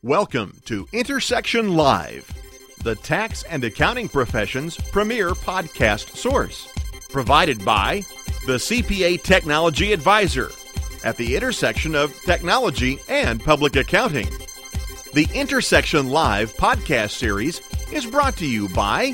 Welcome to Intersection Live, the tax and accounting profession's premier podcast source. Provided by the CPA Technology Advisor at the intersection of technology and public accounting. The Intersection Live podcast series is brought to you by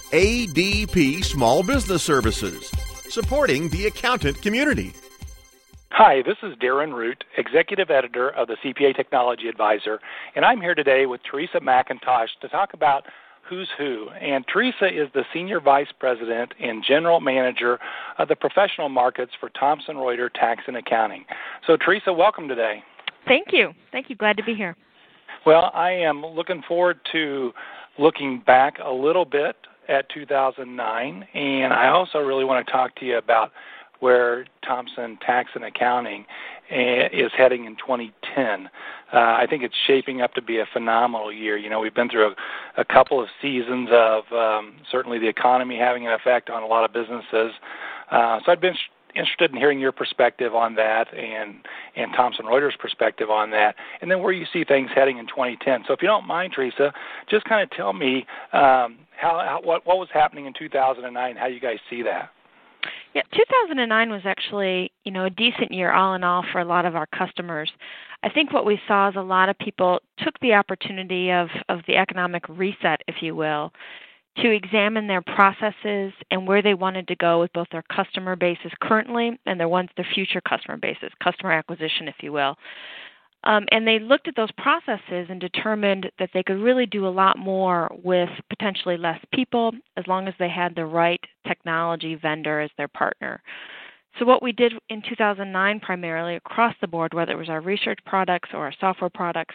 ADP Small Business Services, supporting the accountant community. Hi, this is Darren Root, Executive Editor of the CPA Technology Advisor, and I'm here today with Teresa McIntosh to talk about Who's Who. And Teresa is the Senior Vice President and General Manager of the Professional Markets for Thomson Reuters Tax and Accounting. So, Teresa, welcome today. Thank you. Glad to be here. Well, I am looking forward to looking back a little bit at 2009, and I also really want to talk to you about where Thomson Tax and Accounting is heading in 2010. I think it's shaping up to be a phenomenal year. You know, we've been through a couple of seasons of certainly the economy having an effect on a lot of businesses. So I'd been interested in hearing your perspective on that and Thomson Reuters' perspective on that, and then where you see things heading in 2010. So if you don't mind, Teresa, just kind of tell me what was happening in 2009, how you guys see that. Yeah, 2009 was actually, a decent year all in all for a lot of our customers. I think what we saw is a lot of people took the opportunity of the economic reset, if you will, to examine their processes and where they wanted to go with both their customer bases currently and their future customer bases, customer acquisition, if you will. And they looked at those processes and determined that they could really do a lot more with potentially less people as long as they had the right technology vendor as their partner. So what we did in 2009 primarily across the board, whether it was our research products or our software products,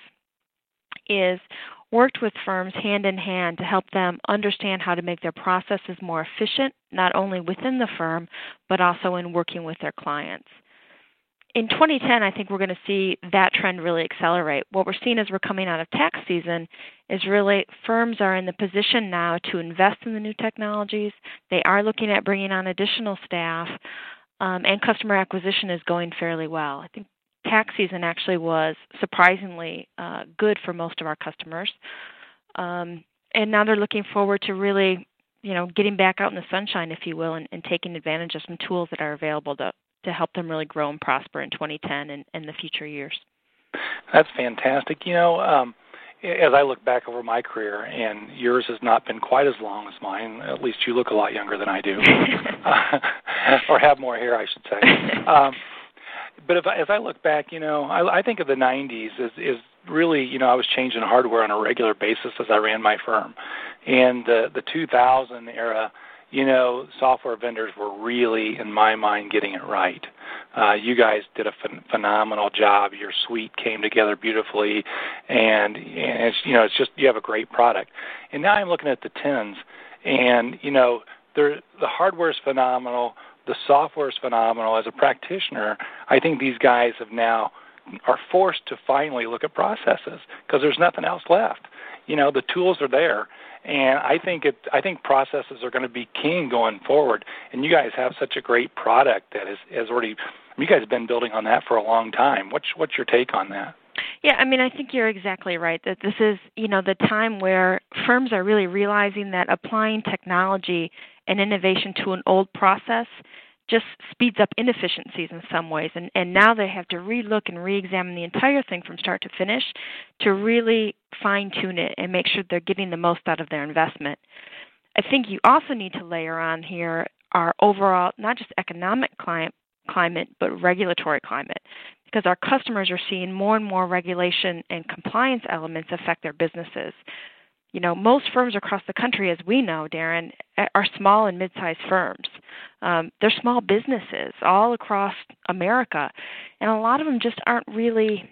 is worked with firms hand in hand to help them understand how to make their processes more efficient, not only within the firm, but also in working with their clients. In 2010, I think we're going to see that trend really accelerate. What we're seeing as we're coming out of tax season is really firms are in the position now to invest in the new technologies. They are looking at bringing on additional staff, and customer acquisition is going fairly well. I think tax season actually was surprisingly good for most of our customers. And now they're looking forward to really, getting back out in the sunshine, if you will, and taking advantage of some tools that are available to help them really grow and prosper in 2010 and the future years. That's fantastic. As I look back over my career, and yours has not been quite as long as mine, at least you look a lot younger than I do, or have more hair, I should say. But as I look back, I think of the 90s as really, I was changing hardware on a regular basis as I ran my firm. And the 2000 era, software vendors were really, in my mind, getting it right. You guys did a phenomenal job. Your suite came together beautifully, and it's just you have a great product. And now I'm looking at the 10s, and the hardware is phenomenal. The software is phenomenal. As a practitioner, I think these guys are forced to finally look at processes because there's nothing else left. The tools are there. And I think processes are going to be king going forward. And you guys have such a great product that has already. You guys have been building on that for a long time. What's your take on that? Yeah, I think you're exactly right. That this is the time where firms are really realizing that applying technology and innovation to an old process just speeds up inefficiencies in some ways. And now they have to relook and re-examine the entire thing from start to finish to really fine-tune it and make sure they're getting the most out of their investment. I think you also need to layer on here our overall, not just economic climate, but regulatory climate, because our customers are seeing more and more regulation and compliance elements affect their businesses. Most firms across the country, as we know, Darren, are small and mid-sized firms. They're small businesses all across America, and a lot of them just aren't really,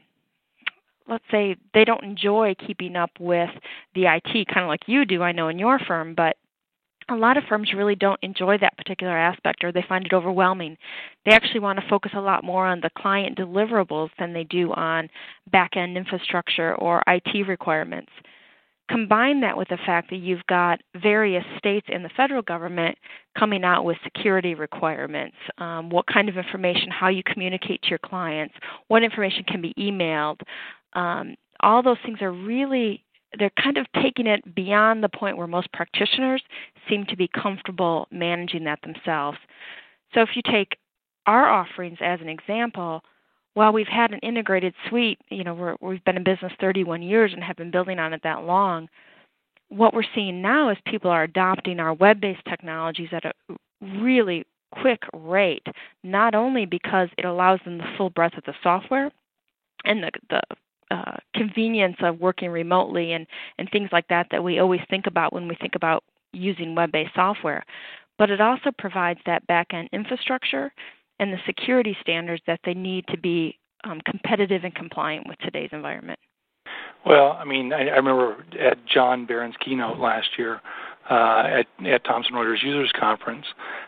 let's say, they don't enjoy keeping up with the IT, kind of like you do, I know, in your firm, but a lot of firms really don't enjoy that particular aspect, or they find it overwhelming. They actually want to focus a lot more on the client deliverables than they do on back-end infrastructure or IT requirements. Combine that with the fact that you've got various states and the federal government coming out with security requirements, what kind of information, how you communicate to your clients, what information can be emailed, all those things are really, they're kind of taking it beyond the point where most practitioners seem to be comfortable managing that themselves. So if you take our offerings as an example, while we've had an integrated suite, we've been in business 31 years and have been building on it that long, what we're seeing now is people are adopting our web-based technologies at a really quick rate, not only because it allows them the full breadth of the software and the convenience of working remotely and things like that we always think about when we think about using web-based software, but it also provides that back-end infrastructure and the security standards that they need to be competitive and compliant with today's environment. Well, I remember at John Barron's keynote last year at Thomson Reuters Users Conference,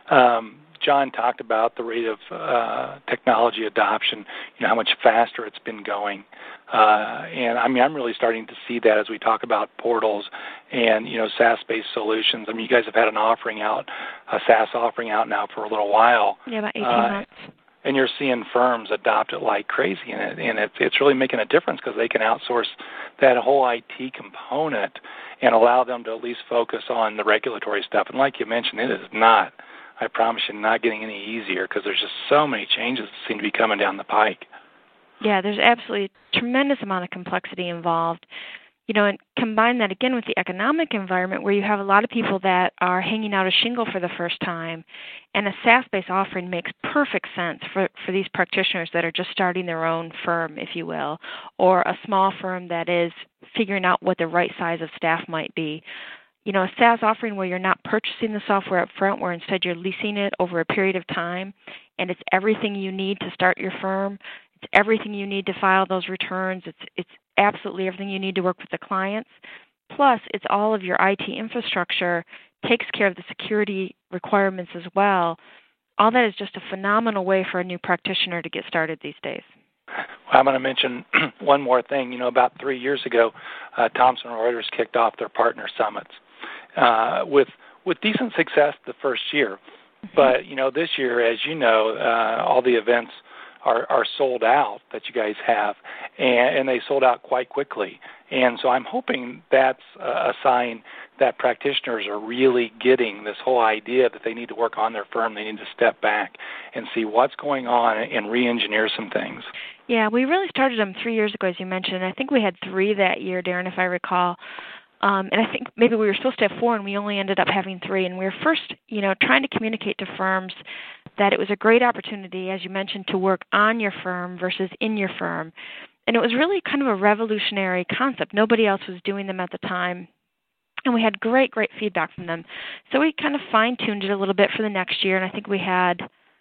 John talked about the rate of technology adoption, how much faster it's been going. And I'm really starting to see that as we talk about portals and, SaaS-based solutions. You guys have had a SaaS offering out now for a little while. Yeah, about 18 months. And you're seeing firms adopt it like crazy, and it's really making a difference because they can outsource that whole IT component and allow them to at least focus on the regulatory stuff. And like you mentioned, it is not, I promise you, not getting any easier because there's just so many changes that seem to be coming down the pike. Yeah, there's absolutely a tremendous amount of complexity involved. And combine that again with the economic environment where you have a lot of people that are hanging out a shingle for the first time, and a SaaS-based offering makes perfect sense for these practitioners that are just starting their own firm, if you will, or a small firm that is figuring out what the right size of staff might be. A SaaS offering where you're not purchasing the software up front, where instead you're leasing it over a period of time, and it's everything you need to start your firm. It's everything you need to file those returns. It's absolutely everything you need to work with the clients. Plus, it's all of your IT infrastructure, takes care of the security requirements as well. All that is just a phenomenal way for a new practitioner to get started these days. Well, I'm going to mention one more thing. About 3 years ago, Thomson Reuters kicked off their partner summits with decent success the first year. But, this year, as you know, all the events are sold out that you guys have, and they sold out quite quickly. And so I'm hoping that's a sign that practitioners are really getting this whole idea that they need to work on their firm, they need to step back and see what's going on and re-engineer some things. Yeah, we really started them 3 years ago, as you mentioned. I think we had 3 that year, Darren, if I recall. And I think maybe we were supposed to have 4, and we only ended up having 3. And we were first, trying to communicate to firms that it was a great opportunity, as you mentioned, to work on your firm versus in your firm. And it was really kind of a revolutionary concept. Nobody else was doing them at the time. And we had great feedback from them. So we kind of fine-tuned it a little bit for the next year, and I think we had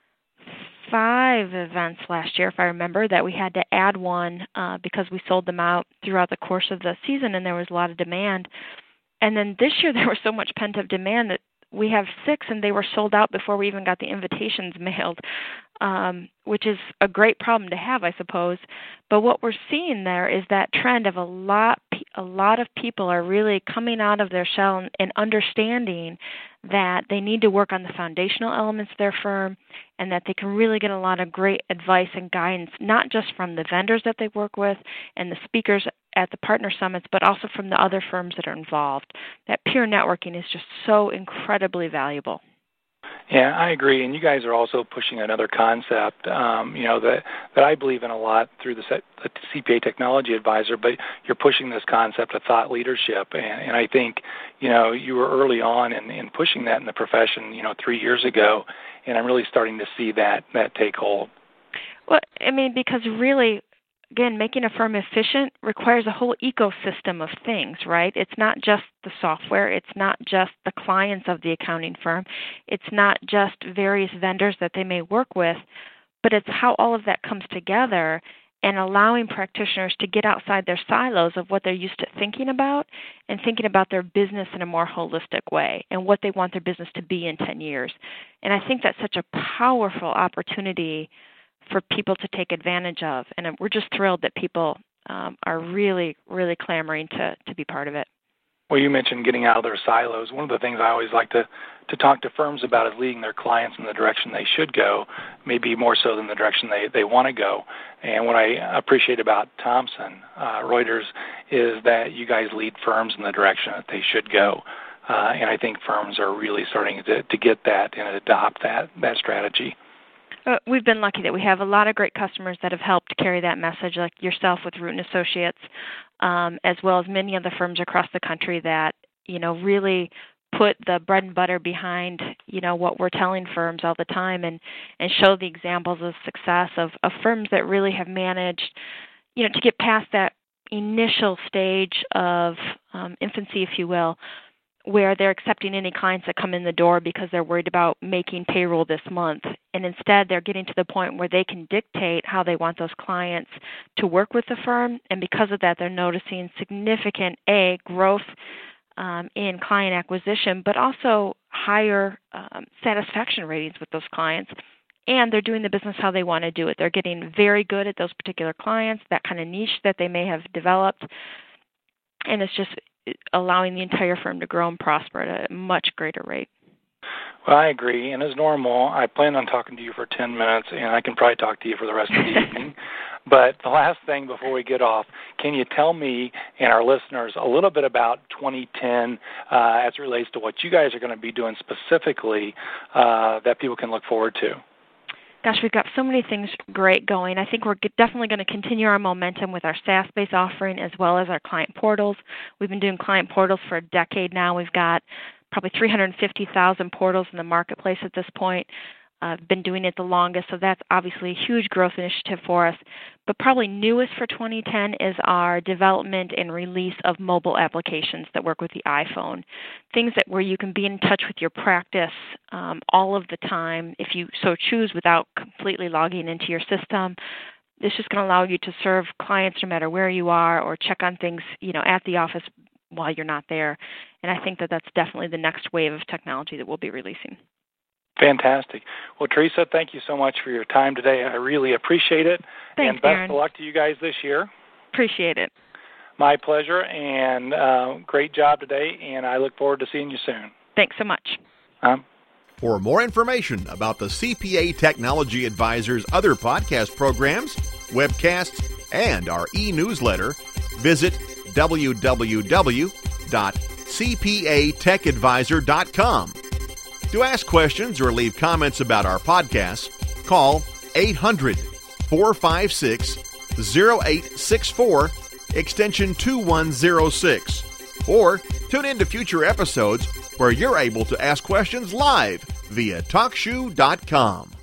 5 events last year, if I remember, that we had to add one because we sold them out throughout the course of the season, and there was a lot of demand. And then this year there was so much pent-up demand that we have 6, and they were sold out before we even got the invitations mailed, which is a great problem to have, I suppose. But what we're seeing there is that trend of a lot of people are really coming out of their shell and understanding that they need to work on the foundational elements of their firm, and that they can really get a lot of great advice and guidance, not just from the vendors that they work with and the speakers at the partner summits, but also from the other firms that are involved. That peer networking is just so incredibly valuable. Yeah, I agree. And you guys are also pushing another concept, that I believe in a lot through the CPA Technology Advisor, but you're pushing this concept of thought leadership. And I think, you were early on in pushing that in the profession, 3 years ago, and I'm really starting to see that take hold. Well, because really, again, making a firm efficient requires a whole ecosystem of things, right? It's not just the software. It's not just the clients of the accounting firm. It's not just various vendors that they may work with, but it's how all of that comes together and allowing practitioners to get outside their silos of what they're used to thinking about and thinking about their business in a more holistic way and what they want their business to be in 10 years. And I think that's such a powerful opportunity for people to take advantage of. And we're just thrilled that people are really, really clamoring to be part of it. Well, you mentioned getting out of their silos. One of the things I always like to talk to firms about is leading their clients in the direction they should go, maybe more so than the direction they want to go. And what I appreciate about Thomson Reuters is that you guys lead firms in the direction that they should go. And I think firms are really starting to get that and adopt that strategy. We've been lucky that we have a lot of great customers that have helped carry that message, like yourself with Root & Associates, as well as many other firms across the country that, really put the bread and butter behind, what we're telling firms all the time and show the examples of success of firms that really have managed, to get past that initial stage of infancy, if you will, where they're accepting any clients that come in the door because they're worried about making payroll this month. And instead, they're getting to the point where they can dictate how they want those clients to work with the firm. And because of that, they're noticing significant, growth in client acquisition, but also higher satisfaction ratings with those clients. And they're doing the business how they want to do it. They're getting very good at those particular clients, that kind of niche that they may have developed. And it's just allowing the entire firm to grow and prosper at a much greater rate. Well, I agree. And as normal, I plan on talking to you for 10 minutes, and I can probably talk to you for the rest of the evening. But the last thing before we get off, can you tell me and our listeners a little bit about 2010 as it relates to what you guys are going to be doing specifically that people can look forward to? Gosh, we've got so many things great going. I think we're definitely going to continue our momentum with our SaaS-based offering as well as our client portals. We've been doing client portals for a decade now. We've got probably 350,000 portals in the marketplace at this point. Been doing it the longest, so that's obviously a huge growth initiative for us. But probably newest for 2010 is our development and release of mobile applications that work with the iPhone. Things where you can be in touch with your practice all of the time, if you so choose, without completely logging into your system. This is going to allow you to serve clients no matter where you are, or check on things, at the office while you're not there. And I think that that's definitely the next wave of technology that we'll be releasing. Fantastic. Well, Teresa, thank you so much for your time today. I really appreciate it. Thanks, and best of luck to you guys this year. Appreciate it. My pleasure, and great job today, and I look forward to seeing you soon. Thanks so much. For more information about the CPA Technology Advisor's other podcast programs, webcasts, and our e-newsletter, visit www.cpatechadvisor.com. To ask questions or leave comments about our podcasts, call 800-456-0864, extension 2106, or tune in to future episodes where you're able to ask questions live via TalkShoe.com.